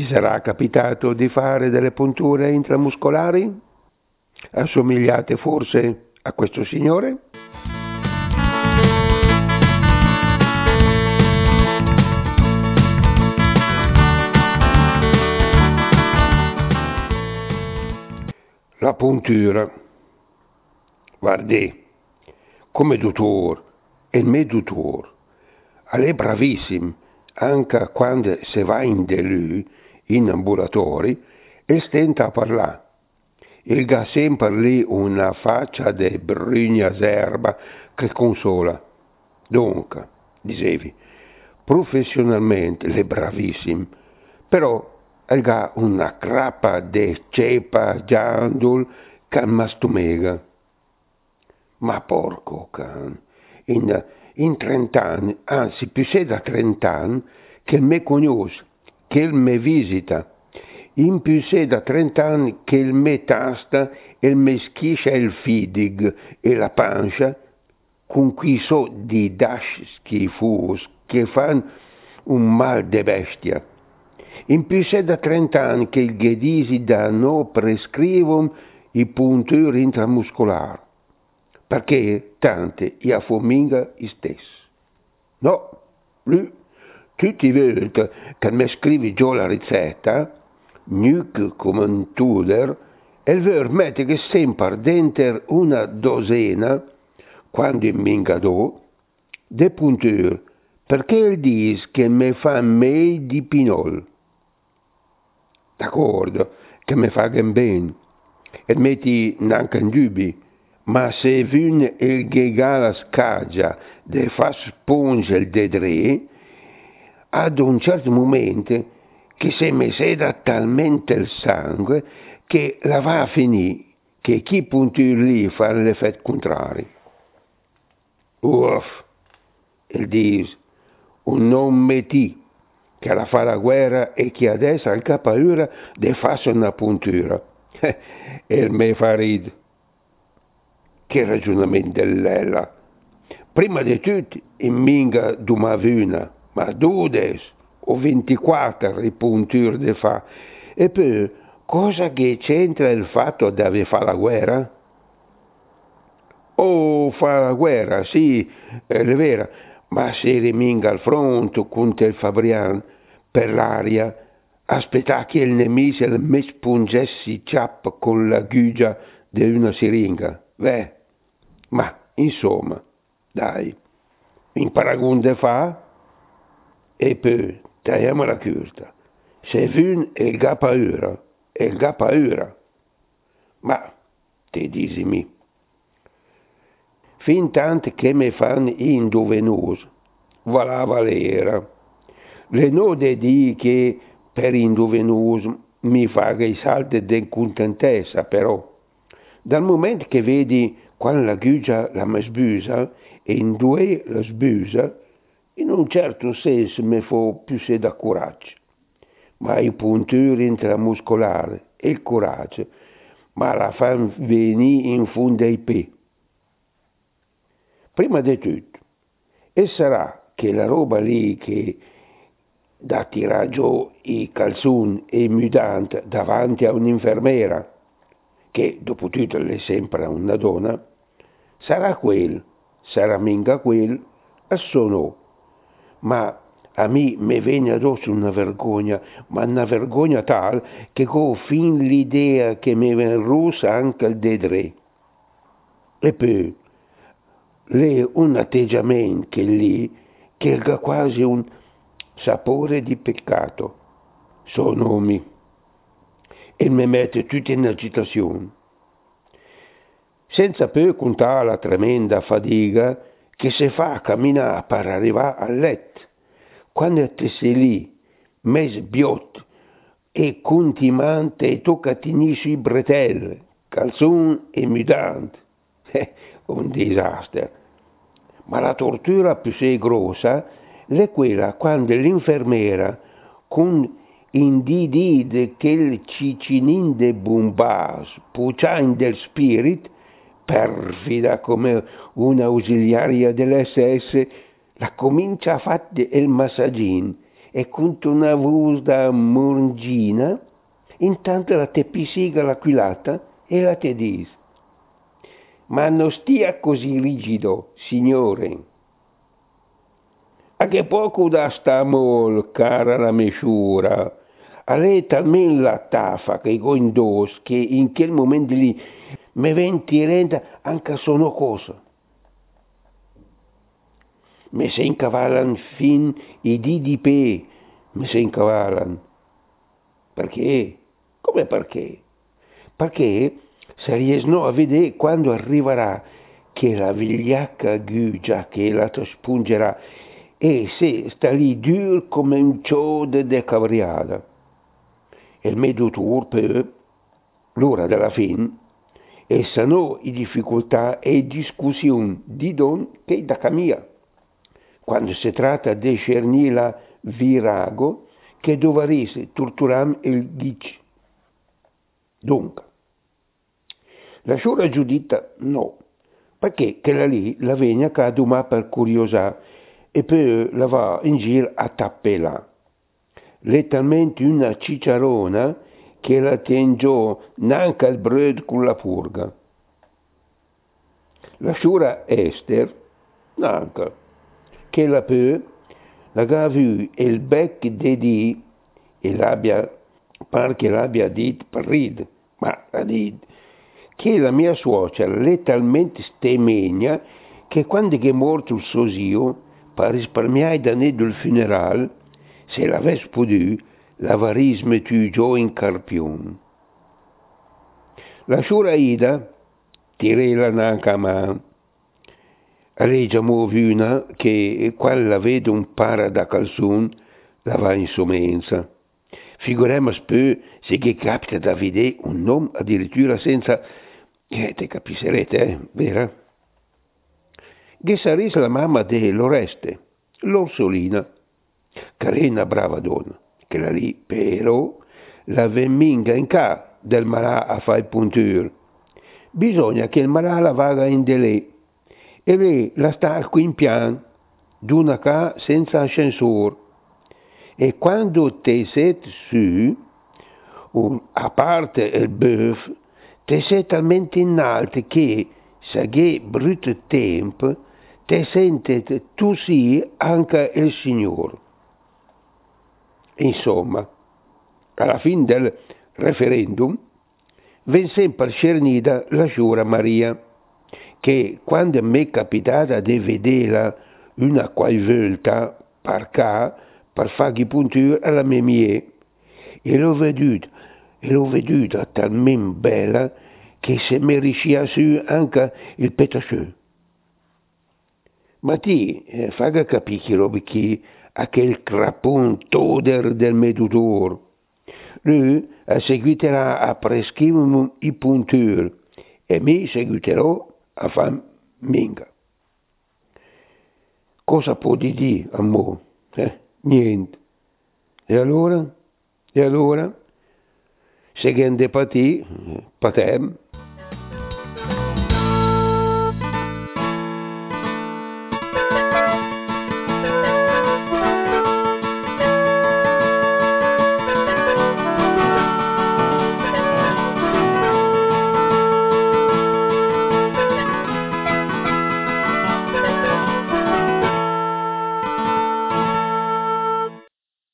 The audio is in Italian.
Vi sarà capitato di fare delle punture intramuscolari? Assomigliate forse a questo signore? La puntura. Guardi, come dottor, il mio dottor, è bravissimo, anche quando si va in delù, in ambulatori, e stenta a parlare. Il ha sempre lì una faccia di brugna serba che consola. Dunque, dicevi, professionalmente è bravissimo, però ha una crappa di cepa giandul che mastumega. Ma porco can, in 30 anni, anzi più sei da 30 anni, che me conosce, che me visita, in più sei da 30 anni che il me tasta e me schiscia il fidig e la pancia, con cui so di dash schifus che fan un mal de bestia. In più sei da 30 anni che il ghedisi da no prescrivono i punture intramuscolari, perché tante ia fominga stesso. No, lui, tutti volte che mi scrivi giù la ricetta, nuc come un tuder, e ver mette che sempre dentro una dozena, quando in mingadò, de punture, perché il dice che mi fa meglio di pinol. D'accordo, che mi fa bene, e metti neanche in dubbio, ma se vun il gegala scaggia de fa spongere de dre, ad un certo momento che se mi seda talmente il sangue che la va a finire, che chi puntur lì fa l'effetto contrario. Uff, il dice, un non metti che la fa la guerra e che adesso ha il paura di farsi una puntura. E il me fa ridere. Che ragionamento dell'ella. Prima di tutto, in minga d'uma vuna, ma 12 o 24 ripunture di fa. E poi, cosa che c'entra il fatto di aver fatto la guerra? Oh, fa la guerra, sì, è vero, ma se riminga al fronte contro il Fabriano per l'aria, aspettare che il nemico mi spungesse ciap con la gugia di una siringa. Beh, ma insomma, dai, in paragone fa e poi tagliamo la curta. Se vun il ga paura, il ga paura. Ma, te disimi, fin tanto che mi fanno indovenoso, voilà valera. Le node di che per indovenoso mi fa i salti di contentezza, però. Dal momento che vedi quando la gugia la mi sbusa e in due la sbusa, in un certo senso mi fa più se da coraggio. Ma i punture intramuscolari e il coraggio, ma la fanno venire in fondo ai piedi. Prima di tutto, e sarà che la roba lì che da tirare giù i calzoni e i mutanti davanti a un'infermiera, che dopo tutto è sempre una donna, sarà minga quel, adesso no. Ma a me mi viene addosso una vergogna, ma una vergogna tal che ho fin l'idea che mi viene rossa anche il dedre. E poi, lei un atteggiamento che lì, che ha quasi un sapore di peccato. Sono nomi. E mi mette tutto in agitazione. Senza poi contare la tremenda fatica che si fa a camminare per arrivare a letto. Quando ti sei lì, mes biot e contimante e toccatini sui bretelli, calzoni e mutanti. Un disastro. Ma la tortura più sei grossa è quella quando l'infermiera, con indidide che il cicinin de bombas, puciain del spirit, perfida come una ausiliaria dell'SS, la comincia a fare il massagin e con una voce da morgina, intanto la te pisiga l'aquilata e la te dice: ma non stia così rigido, signore. A che poco da sta mol, cara la mesciura, a lei talmente la taffa che go in dos che in quel momento lì mi venti renda anche sono cosa. Mi si incavallan fin i dì di pe, mi si incavallan. Perché? Come perché? Perché se riesco a vedere quando arriverà che la vigliacca gugia che la spungerà e se sta lì dur come un ciode de cavriada. E il mio dottore, l'ora della fin, e sanno i difficoltà e discussioni di don che da camia. Quando si tratta di cernila virago che dovreste torturare il ghic. Dunque, la sciura giudita no, perché quella lì la vegna caduma per curiosità e poi la va in giro a tappela. Lettalmente una cicciarona che la tengiò neanche il bread con la purga. La sciura Esther, neanche, che la poi la vu il bec de di e l'abbia, par che l'abbia dit per rid, ma la dit che la mia suocera lettalmente stemegna che quando è morto il suo zio, per risparmiare da ne del funeral, se l'avesse potuto, l'avrei messo in carpione. La sciura Ida, tirela neanche a mano, lei già una che quando la vede un para da calzone, la va in somenza. Figuriamoci poi se che capita da vedere un nome addirittura senza, te capisserete, vero? Che sarebbe la mamma di Loreste, l'Orsolina, carina brava donna, che la lì però la vemminga in ca del malà a fare punture. Bisogna che il malà la vaga in delè e lei la sta qui in pian, d'una ca senza ascensore. E quando te siete su, a parte il bœuf, te sei talmente in alto che, se è brutto tempo, te sente tu sì anche il Signore. Insomma, alla fine del referendum, ven sempre cernita la giura Maria, che quando mi è capitata di vederla una qualvolta per fare punture alla mia, e l'ho veduta talmente bella che se mi riusciva su anche il petaccio. Ma ti fai capire che roba che a quel crapon toder del medudor. Lui seguiterà a prescrivermi i punture e mi seguiterò a fare minga. Cosa può dire a mo? Niente. E allora? E allora? Se che patem,